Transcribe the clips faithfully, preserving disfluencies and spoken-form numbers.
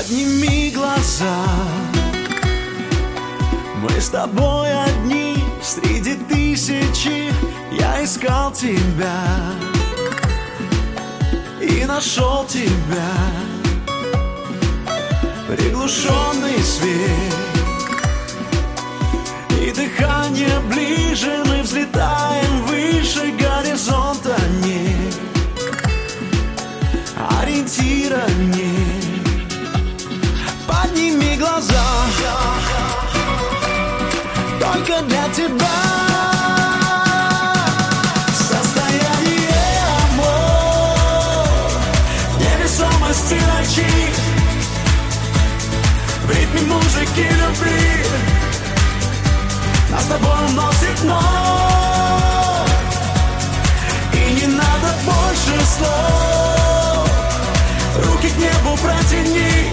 Подними глаза, мы с тобой одни среди тысячи. Я искал тебя и нашел тебя. Приглушенный свет и дыхание ближе. Мы взлетаем выше горизонта, нет ориентира, нет. Подними глаза, только для тебя. Состояние амор, невесомости ночи, в ритме музыки любви нас с тобой уносит ночь. И не надо больше слов, руки к небу протяни.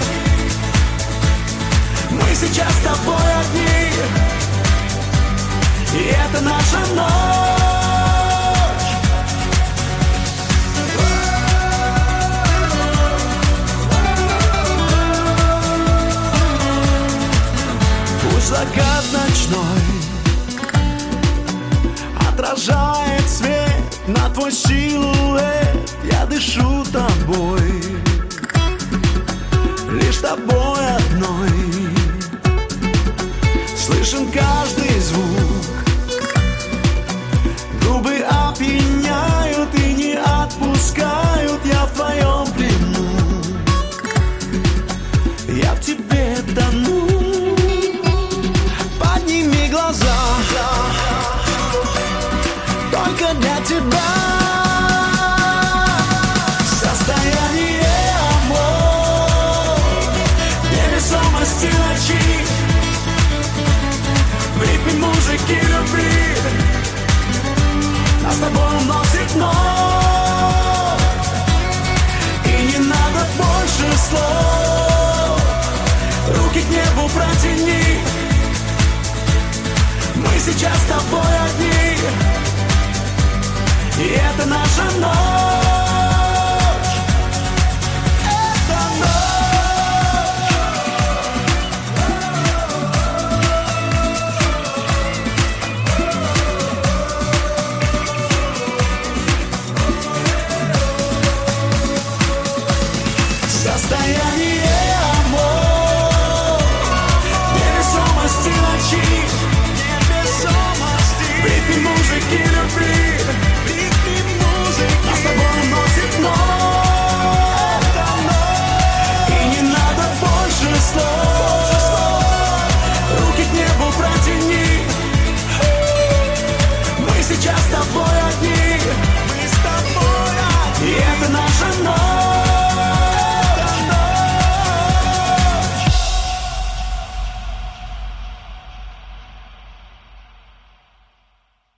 Мы сейчас с тобой одни, и это наша ночь. Пусть закат ночной отражает свет на твой силуэт. Я дышу тобой, лишь тобой одной. Слышен каждый звук, губы опьяняют и не отпускают. Я в твоем плену, я в тебе тону. Подними глаза, только для тебя.